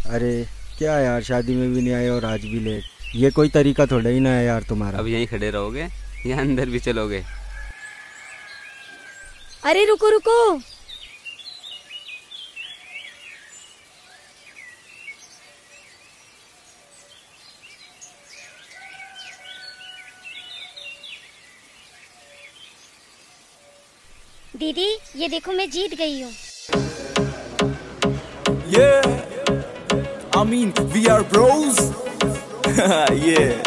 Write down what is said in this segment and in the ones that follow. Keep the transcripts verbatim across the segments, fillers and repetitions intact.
अरे क्या यार, शादी में भी नहीं आए और आज भी लेट। ये कोई तरीका थोड़ा ही ना है यार तुम्हारा। अब यहीं खड़े रहोगे या अंदर भी चलोगे? अरे रुको रुको, दीदी ये देखो मैं जीत गई हूँ। Yeah, I mean we are bros. Yeah.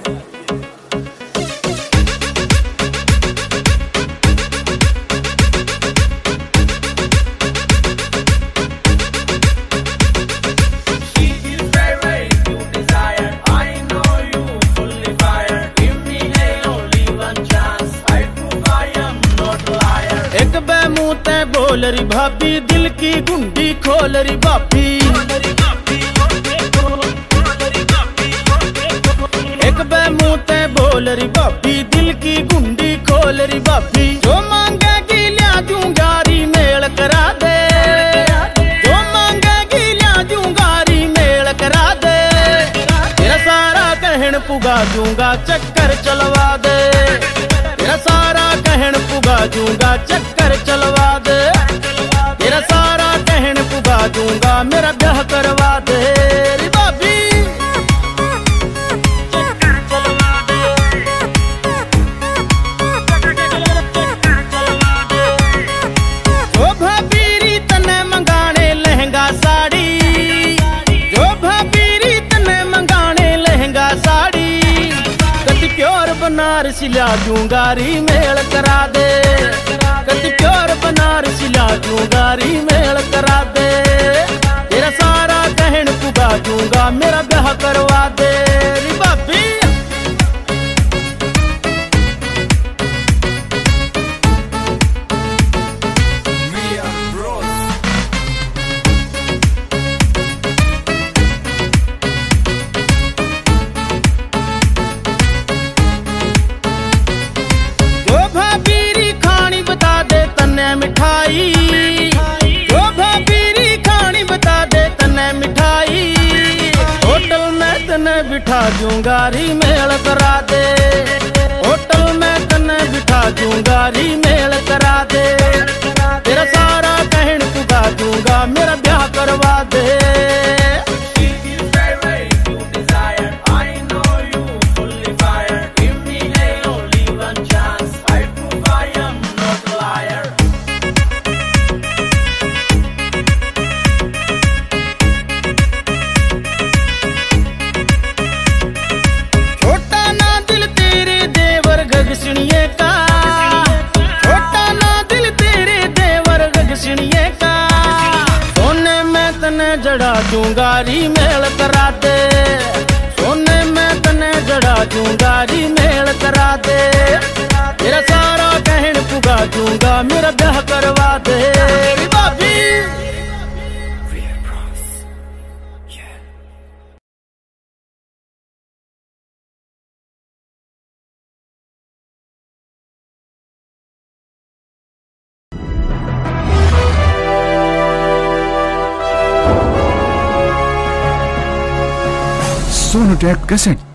एक बे मुँह ते बोल री भाभी, दिल की गुंडी खोल री भाभी। एक बे मुँह ते बोल री भाभी, दिल की गुंडी खोल री भाभी। जो मांगेगी लिया दूंगारी मेल करा दे, जो मांगेगी लिया दूंगारी मेल करा दे। तेरा सारा कहन पुगा दूंगा, चक्कर चलवा दे। तेरा सारा कहन पुगा दूंगा, चक्कर चलवा दे। तेरा सारा कहन पुगा दूंगा, मेरा ब्याह करवा दे रे भाभी। चक्कर चलवा दे, चक्कर चलवा दे। जो भाभी री तने मंगाने लहंगा साड़ी, जो भाभी री तने मंगाने लहंगा साड़ी। कति प्योर बनारसी ला दूंगा री मेल करा दे। कति प्योर बनारसी ला दूंगा री मेल करा दे। तेरा सारा कहन पुगा दूंगा, मेरा ब्याह करवा दे री भाभी। We are bros. जो भाभी री खानी बता दे तन्ने मिठाई, जो भाभी री खानी बता दे तन्ने मिठाई। होटल में तन्ने बिठा दूंगा री मेल करा दे। होटल में तन्ने बिठा दूंगा री मेल करा दे। तेरा सारा कहन पुगा दूंगा, मेरा ब्याह करवा दे। छोटा ना दिल तेरे देवर गगसणिये का, छोटा ना दिल तेरे देवर गगसणिये का। सोने में तने जड़ा दूंगा री मेल करा दे। सोने में तने जड़ा दूंगा री मेल करा दे। तेरा सारा कहन पुगा दूंगा, मेरा ब्याह करवा दे री भाभी। We are bros. Yeah. Sonotech cassette.